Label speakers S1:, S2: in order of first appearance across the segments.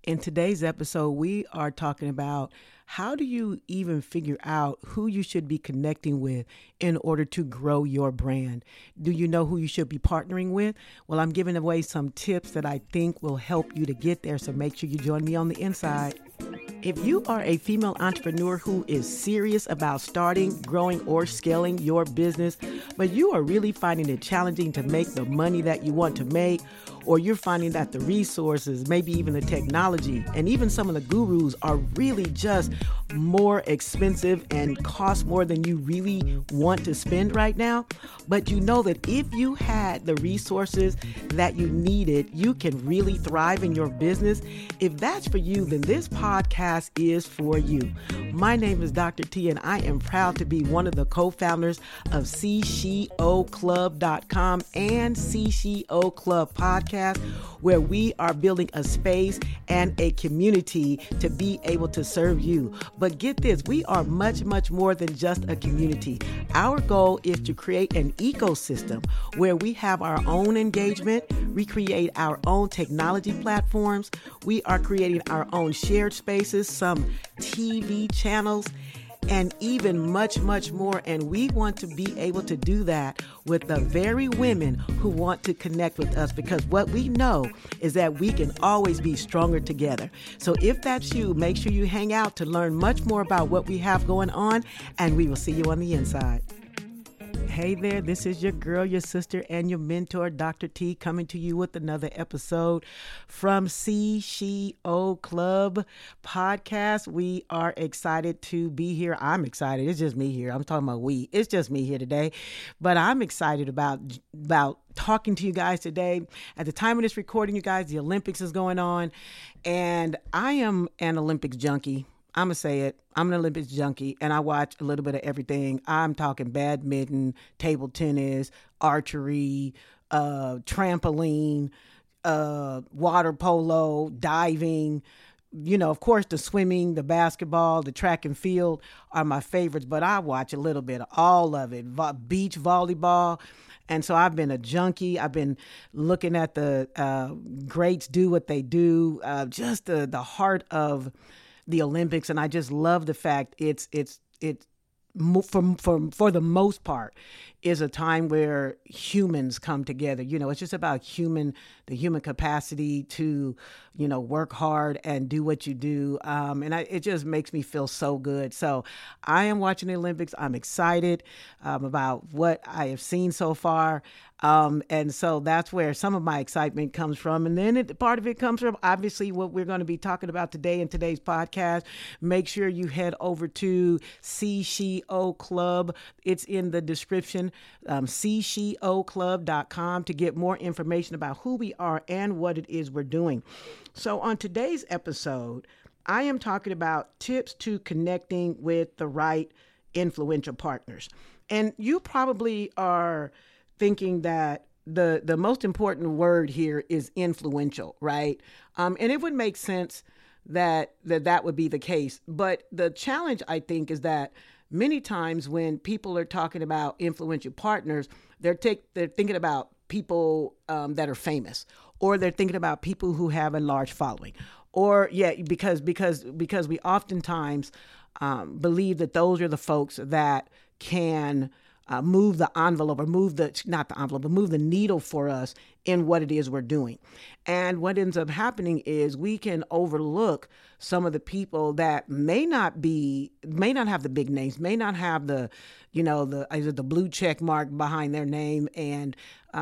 S1: In today's episode, we are talking about how do you even figure out who you should be connecting with in order to grow your brand? Do you know who you should be partnering with? Well, I'm giving away some tips that I think will help you to get there, so make sure you join me on the inside. If you are a female entrepreneur who is serious about starting, growing, or scaling your business, but you are really finding it challenging to make the money that you want to make, or you're finding that the resources, maybe even the technology, and even some of the gurus are really just more expensive and cost more than you really want to spend right now, but you know that if you had the resources that you needed, you can really thrive in your business. If that's for you, then this podcast is for you. My name is Dr. T, and I am proud to be one of the co-founders of CSheOClub.com and CSheO Club podcast, where we are building a space and a community to be able to serve you. But get this, we are much, much more than just a community. Our goal is to create an ecosystem where we have our own engagement, we create our own technology platforms, we are creating our own shared spaces, some TV channels, and even much, much more. And we want to be able to do that with the very women who want to connect with us, because what we know is that we can always be stronger together. So if that's you, make sure you hang out to learn much more about what we have going on, and we will see you on the inside. Hey there, this is your girl, your sister, and your mentor, Dr. T, coming to you with another episode from CSheO Club podcast. We are excited to be here. I'm excited. It's just me here. I'm talking about we. It's just me here today. But I'm excited about talking to you guys today. At the time of this recording, you guys, the Olympics is going on, and I am an Olympics junkie. I'm going to say it. I'm an Olympics junkie, and I watch a little bit of everything. I'm talking badminton, table tennis, archery, trampoline, water polo, diving. You know, of course, the swimming, the basketball, the track and field are my favorites, but I watch a little bit of all of it. Beach volleyball. And so I've been a junkie. I've been looking at the greats do what they do, just the heart of the Olympics, and I just love the fact it's for the most part is a time where humans come together. You know, it's just about the human capacity to, you know, work hard and do what you do. It just makes me feel so good. So I am watching the Olympics. I'm excited about what I have seen so far. And so that's where some of my excitement comes from. And then part of it comes from, obviously, what we're going to be talking about today in today's podcast. Make sure you head over to CSheO Club. It's in the description, CSheOClub.com, to get more information about who we are and what it is we're doing. So on today's episode, I am talking about tips to connecting with the right influential partners. And you probably are thinking that the most important word here is influential, right? And it would make sense that would be the case. But the challenge, I think, is that many times when people are talking about influential partners, they're thinking about people that are famous, or they're thinking about people who have a large following, or because we oftentimes believe that those are the folks that can move the envelope, or move the needle for us in what it is we're doing. And what ends up happening is we can overlook some of the people that may not have the big names, may not have the blue check mark behind their name, and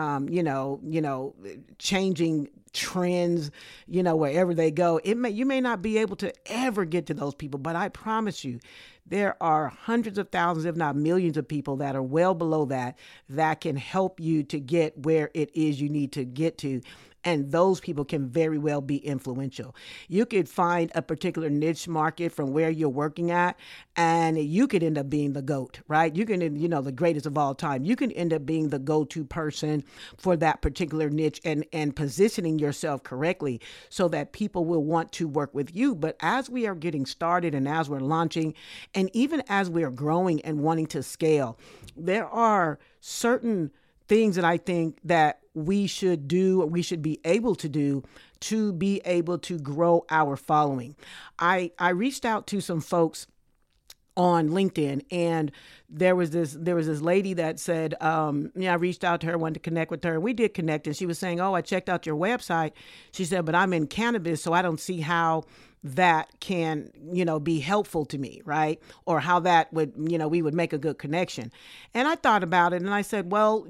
S1: changing trends, wherever they go. You may not be able to ever get to those people, but I promise you, there are hundreds of thousands, if not millions of people that are well below that can help you to get where it is you need to get to. And those people can very well be influential. You could find a particular niche market from where you're working at, and you could end up being the GOAT, right? You can, the greatest of all time. You can end up being the go-to person for that particular niche, and positioning yourself correctly so that people will want to work with you. But as we are getting started, and as we're launching, and even as we are growing and wanting to scale, there are certain things that I think that we should do, or we should be able to do to be able to grow our following. I reached out to some folks on LinkedIn, and there was this lady that said, I reached out to her, wanted to connect with her, and we did connect, and she was saying, I checked out your website. She said, but I'm in cannabis, so I don't see how that can, be helpful to me, right? Or how that would, we would make a good connection. And I thought about it, and I said, well,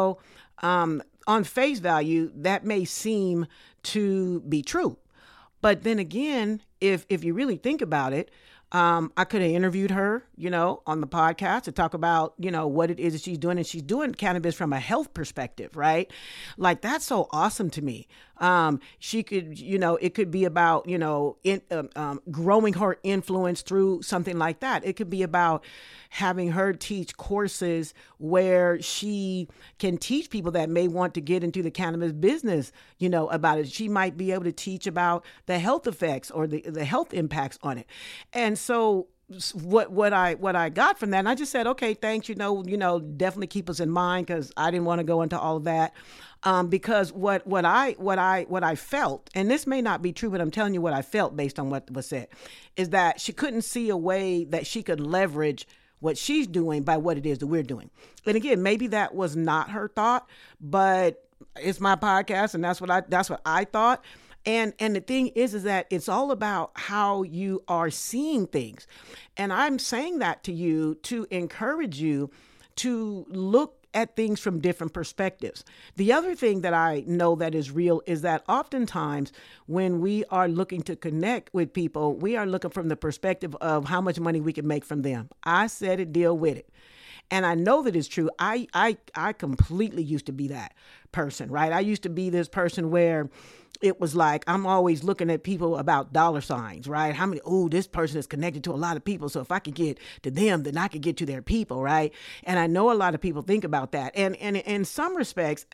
S1: on face value, that may seem to be true. But then again, if you really think about it, I could have interviewed her, on the podcast to talk about, what it is that she's doing. And she's doing cannabis from a health perspective, right? Like, that's so awesome to me. She could, it could be about, growing her influence through something like that. It could be about having her teach courses where she can teach people that may want to get into the cannabis business, about it. She might be able to teach about the health effects or the health impacts on it. And so what I got from that, and I just said, okay, thanks, definitely keep us in mind, because I didn't want to go into all of that. Because what I felt, and this may not be true, but I'm telling you what I felt based on what was said, is that she couldn't see a way that she could leverage what she's doing by what it is that we're doing. And again, maybe that was not her thought, but it's my podcast, and that's what I thought. And the thing is that it's all about how you are seeing things. And I'm saying that to you to encourage you to look at things from different perspectives. The other thing that I know that is real is that oftentimes when we are looking to connect with people, we are looking from the perspective of how much money we can make from them. I said it, deal with it. And I know that it's true. I completely used to be that person, right? I used to be this person where it was like, I'm always looking at people about dollar signs, right? How many, this person is connected to a lot of people. So if I could get to them, then I could get to their people, right? And I know a lot of people think about that. And in some respects,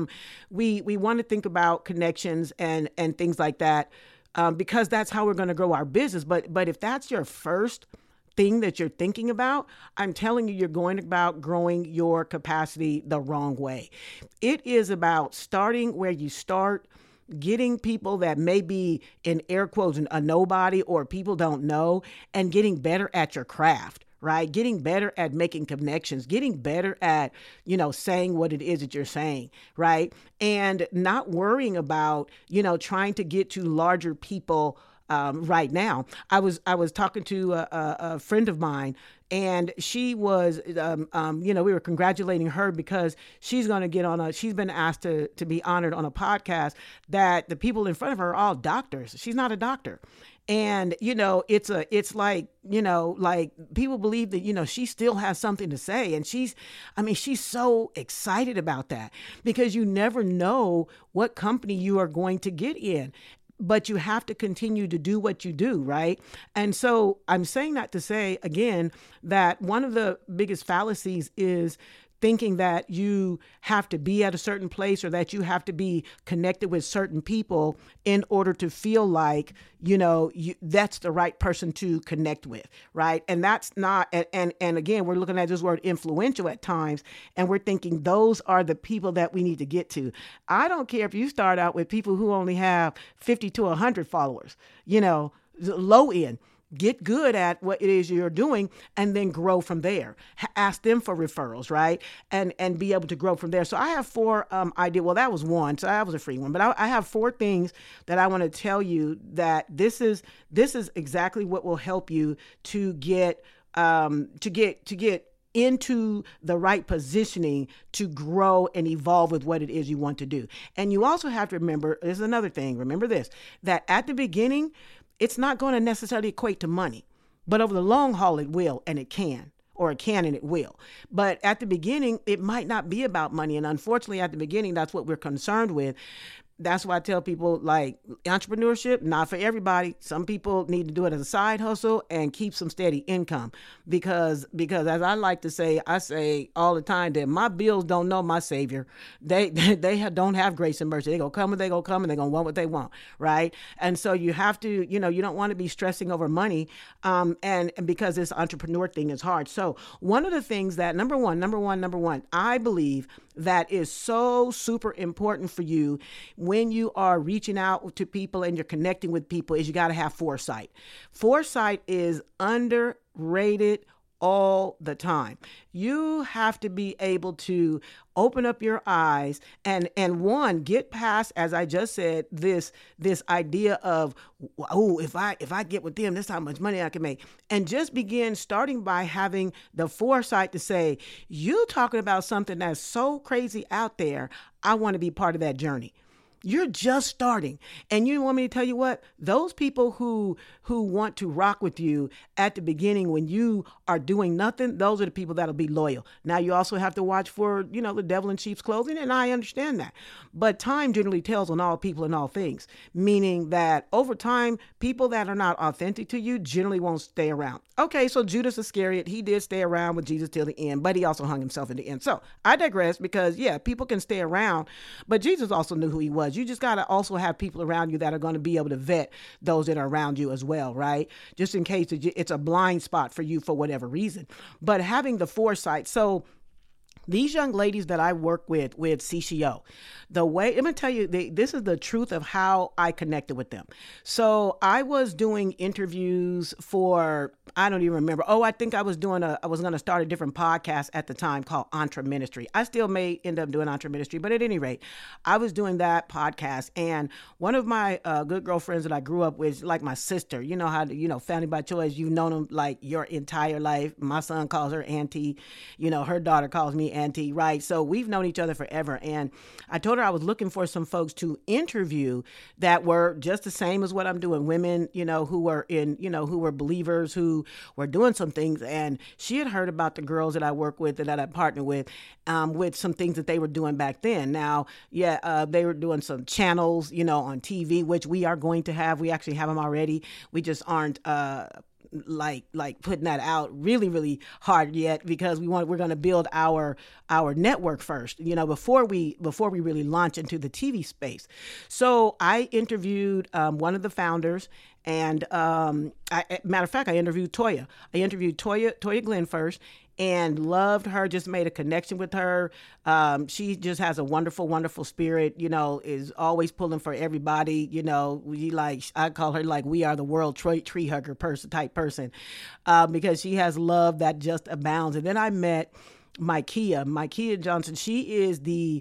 S1: we want to think about connections and things like that, because that's how we're going to grow our business. But if that's your first thing that you're thinking about, I'm telling you, you're going about growing your capacity the wrong way. It is about starting where you start, getting people that may be, in air quotes, a nobody or people don't know, and getting better at your craft, right? Getting better at making connections, getting better at, saying what it is that you're saying, right? And not worrying about, trying to get to larger people right now. I was talking to a friend of mine, and she was, we were congratulating her because she's going to get she's been asked to be honored on a podcast that the people in front of her are all doctors. She's not a doctor. And, it's like, like people believe that, she still has something to say. And she's so excited about that, because you never know what company you are going to get in. But you have to continue to do what you do, right? And so I'm saying that to say, again, that one of the biggest fallacies is thinking that you have to be at a certain place or that you have to be connected with certain people in order to feel like, that's the right person to connect with, right? And that's not, and again, we're looking at this word influential at times, and we're thinking those are the people that we need to get to. I don't care if you start out with people who only have 50 to 100 followers, low end. Get good at what it is you're doing and then grow from there. Ask them for referrals, right? And be able to grow from there. So I have 4 ideas. Well, that was one. So that was a free one. But I have 4 things that I want to tell you that this is exactly what will help you to get into the right positioning to grow and evolve with what it is you want to do. And you also have to remember, there's another thing, remember this, that at the beginning, it's not going to necessarily equate to money, but over the long haul, it will, and it can, and it will. But at the beginning, it might not be about money. And unfortunately, at the beginning, that's what we're concerned with. that's why I tell people, like, entrepreneurship, not for everybody. Some people need to do it as a side hustle and keep some steady income, because as I like to say, I say all the time that my bills don't know my savior. They don't have grace and mercy. They gonna come and they gonna come and they gonna want what they want, right? And so you have to, you don't want to be stressing over money, and because this entrepreneur thing is hard. So one of the things that number one, I believe that is so super important for you when you are reaching out to people and you're connecting with people is you got to have foresight. Foresight is underrated all the time. You have to be able to open up your eyes and one, get past, as I just said, this idea of, oh, if I get with them, this is how much money I can make. And just begin starting by having the foresight to say, you talking about something that's so crazy out there, I want to be part of that journey. You're just starting. And you want me to tell you what? Those people who want to rock with you at the beginning when you are doing nothing, those are the people that'll be loyal. Now, you also have to watch for, the devil in sheep's clothing, and I understand that. But time generally tells on all people and all things, meaning that over time, people that are not authentic to you generally won't stay around. Okay, so Judas Iscariot, he did stay around with Jesus till the end, but he also hung himself in the end. So I digress because, people can stay around, but Jesus also knew who he was. You just got to also have people around you that are going to be able to vet those that are around you as well, right? Just in case it's a blind spot for you for whatever reason. But having the foresight. So these young ladies that I work with CCO, the way, I'm going to tell you, this is the truth of how I connected with them. So I was doing interviews for, I don't even remember. I think I was going to start a different podcast at the time called Entre Ministry. I still may end up doing Entre Ministry, but at any rate, I was doing that podcast. And one of my good girlfriends that I grew up with, like my sister, you know how, family by choice, you've known them like your entire life. My son calls her auntie, her daughter calls me auntie, right? So we've known each other forever. And I told her I was looking for some folks to interview that were just the same as what I'm doing. Women, who were believers, who were doing some things. And she had heard about the girls that I work with and that I partner with some things that they were doing back then. Now, they were doing some channels, on TV, which we are going to have. We actually have them already. We just aren't, like putting that out really, really hard yet, because we're going to build our network first, before we really launch into the TV space. So I interviewed one of the founders, and matter of fact, I interviewed Toya. Toya Glenn first, and loved her, just made a connection with her. She just has a wonderful, wonderful spirit, is always pulling for everybody. I call her like, we are the world tree hugger type person, because she has love that just abounds. And then I met Micaiah Johnson. She's the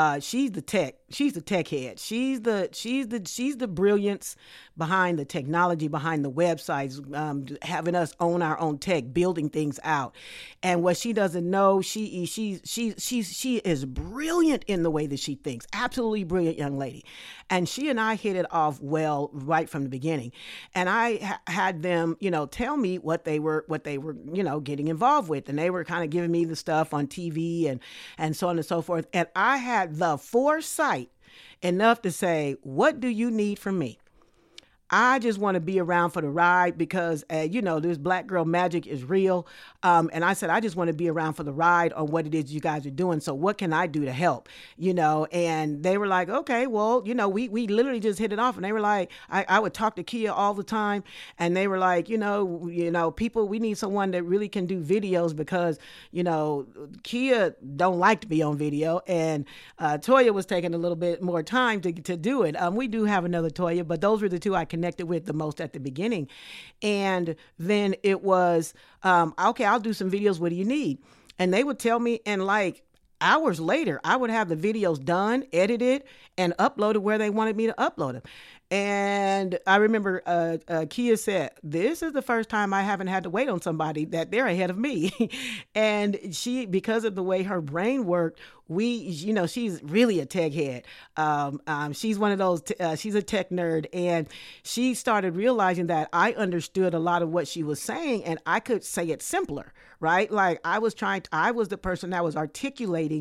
S1: tech head. She's the brilliance behind the technology, behind the websites, having us own our own tech, building things out. And what she doesn't know, she is brilliant in the way that she thinks. Absolutely brilliant young lady. And she and I hit it off well right from the beginning. And I had them, tell me what they were, getting involved with. And they were kind of giving me the stuff on TV and so on and so forth. And I had the foresight enough to say, what do you need from me? I just want to be around for the ride because, this Black Girl Magic is real. And I said, I just want to be around for the ride on what it is you guys are doing. So what can I do to help? And they were like, okay, well, we literally just hit it off. And they were like, I would talk to Kia all the time. And they were like, people, we need someone that really can do videos because, Kia don't like to be on video. And Toya was taking a little bit more time to do it. We do have another Toya, but those were the two I connected with the most at the beginning. And then it was, okay, I'll do some videos. What do you need? And they would tell me, and like hours later, I would have the videos done, edited, and uploaded where they wanted me to upload them. And I remember Kia said, this is the first time I haven't had to wait on somebody that they're ahead of me. And she, because of the way her brain worked, she's really a tech head. She's one of those, she's a tech nerd. And she started realizing that I understood a lot of what she was saying and I could say it simpler, right? Like I was the person that was articulating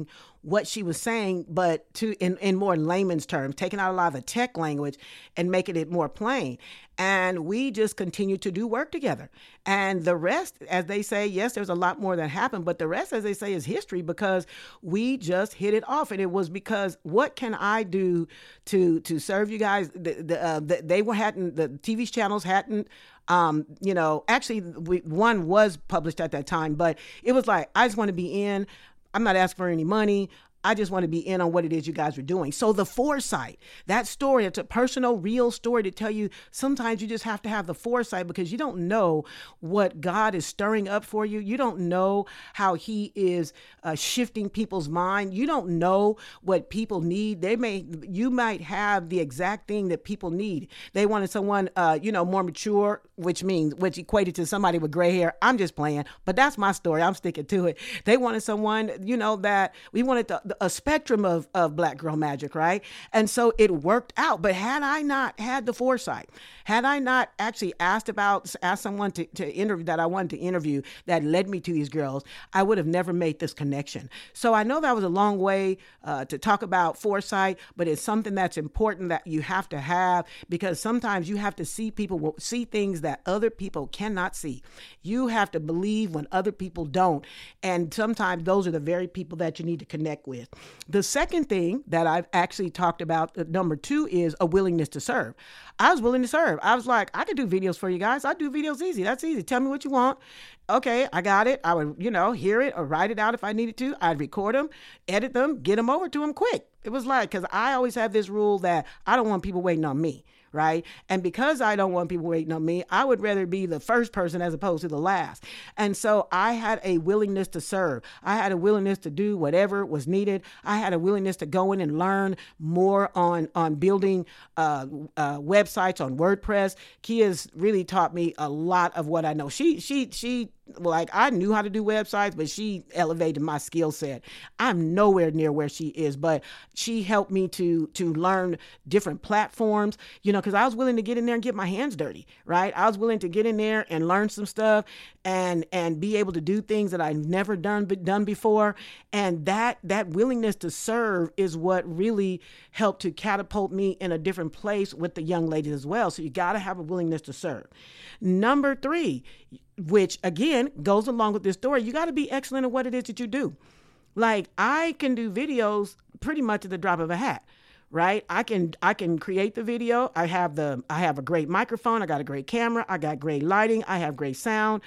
S1: what she was saying, but in more layman's terms, taking out a lot of the tech language and making it more plain. And we just continue to do work together. And the rest, as they say, yes, there's a lot more that happened, but the rest, as they say, is history, because we just hit it off. And it was because, what can I do to serve you guys? They hadn't, the TV channels hadn't, actually one was published at that time, but it was like, I just want to be in. I'm not asking for any money. I just want to be in on what it is you guys are doing. So the foresight, that story, it's a personal, real story to tell you. Sometimes you just have to have the foresight, because you don't know what God is stirring up for you. You don't know how he is shifting people's mind. You don't know what people need. You might have the exact thing that people need. They wanted someone, more mature, which equated to somebody with gray hair. I'm just playing, but that's my story. I'm sticking to it. They wanted someone, that we wanted a spectrum of Black Girl Magic, right? And so it worked out. But had I not had the foresight, had I not actually asked someone to interview that I wanted to interview, that led me to these girls, I would have never made this connection. So I know that was a long way to talk about foresight, but it's something that's important that you have to have, because sometimes you have to see things that other people cannot see. You have to believe when other people don't. And sometimes those are the very people that you need to connect with. The second thing that I've actually talked about, number 2, is a willingness to serve. I was willing to serve. I was like, I can do videos for you guys. I do videos easy. That's easy. Tell me what you want. Okay, I got it. I would, hear it or write it out if I needed to. I'd record them, edit them, get them over to them quick. It was like, because I always have this rule that I don't want people waiting on me. Right. And because I don't want people waiting on me, I would rather be the first person as opposed to the last. And so I had a willingness to serve. I had a willingness to do whatever was needed. I had a willingness to go in and learn more on building websites on WordPress. Kia's really taught me a lot of what I know. She I knew how to do websites, but she elevated my skill set. I'm nowhere near where she is, but she helped me to learn different platforms, because I was willing to get in there and get my hands dirty, right? I was willing to get in there and learn some stuff and be able to do things that I've never done before. And that willingness to serve is what really helped to catapult me in a different place with the young ladies as well. So you got to have a willingness to serve. Number 3, which again goes along with this story, you got to be excellent at what it is that you do. Like, I can do videos pretty much at the drop of a hat, right? I can create the video. I have a great microphone. I got a great camera. I got great lighting. I have great sound.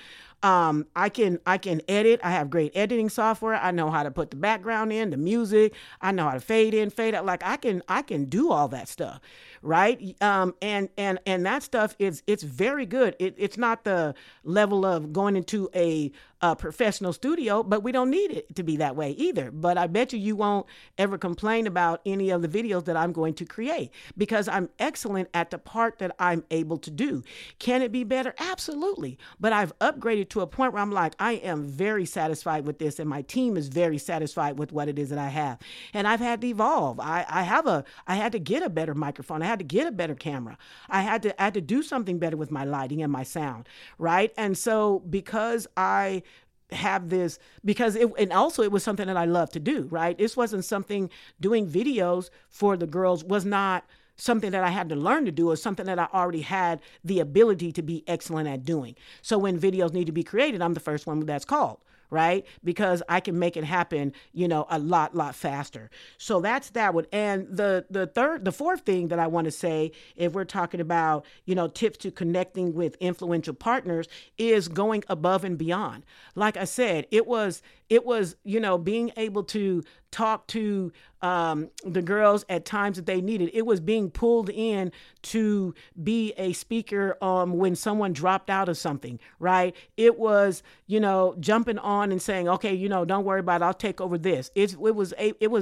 S1: I can edit. I have great editing software. I know how to put the background in, the music. I know how to fade in, fade out. Like, I can do all that stuff, right? And that stuff it's very good. It's not the level of going into a professional studio, but we don't need it to be that way either. But I bet you won't ever complain about any of the videos that I'm going to create, because I'm excellent at the part that I'm able to do. Can it be better? Absolutely. But I've upgraded to a point where I'm like, I am very satisfied with this, and my team is very satisfied with what it is that I have. And I've had to evolve. I had to get a better microphone. I had to get a better camera. I had to do something better with my lighting and my sound, right? And so because I have this, it was something that I love to do, right? This wasn't something, doing videos for the girls was not something that I had to learn to do, or something that I already had the ability to be excellent at doing. So when videos need to be created, I'm the first one that's called, right? Because I can make it happen, a lot faster. So that's that one. And the fourth thing that I want to say, if we're talking about, tips to connecting with influential partners, is going above and beyond. Like I said, it was, being able to talk to the girls at times that they needed. It was being pulled in to be a speaker when someone dropped out of something, right? It was, jumping on and saying, okay, don't worry about it, I'll take over this. I was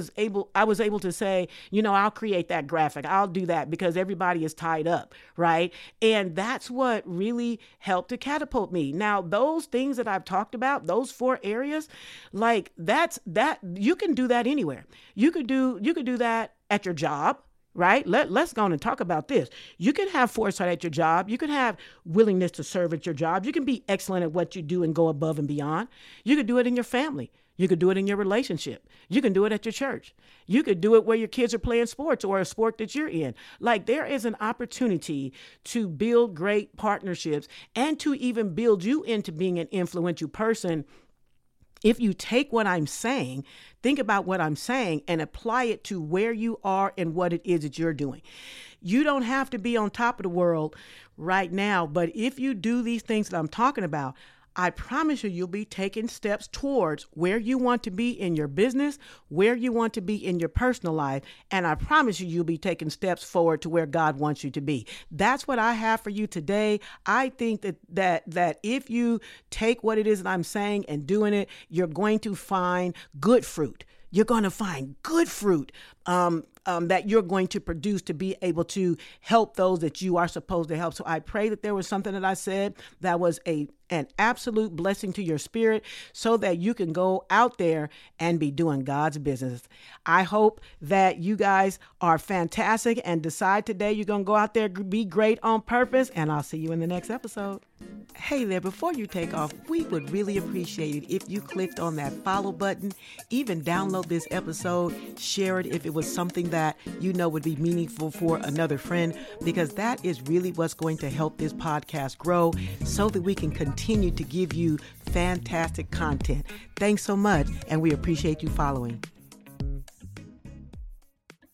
S1: able to say, I'll create that graphic. I'll do that, because everybody is tied up, right? And that's what really helped to catapult me. Now, those things that I've talked about, those 4 areas, like that you can do that anywhere. You could do that at your job, right? Let's go on and talk about this. You can have foresight at your job. You can have willingness to serve at your job. You can be excellent at what you do and go above and beyond. You could do it in your family. You could do it in your relationship. You can do it at your church. You could do it where your kids are playing sports or a sport that you're in. Like, there is an opportunity to build great partnerships and to even build you into being an influential person. If you take what I'm saying, think about what I'm saying and apply it to where you are and what it is that you're doing. You don't have to be on top of the world right now, but if you do these things that I'm talking about, I promise you, you'll be taking steps towards where you want to be in your business, where you want to be in your personal life. And I promise you, you'll be taking steps forward to where God wants you to be. That's what I have for you today. I think that if you take what it is that I'm saying and doing it, you're going to find good fruit. You're going to find good fruit that you're going to produce to be able to help those that you are supposed to help. So I pray that there was something that I said that was an absolute blessing to your spirit so that you can go out there and be doing God's business. I hope that you guys are fantastic and decide today you're going to go out there, be great on purpose, and I'll see you in the next episode. Hey there, before you take off, we would really appreciate it if you clicked on that follow button, even download this episode, share it if it was something that you know would be meaningful for another friend, because that is really what's going to help this podcast grow so that we can continue to give you fantastic content. Thanks so much, and we appreciate you following.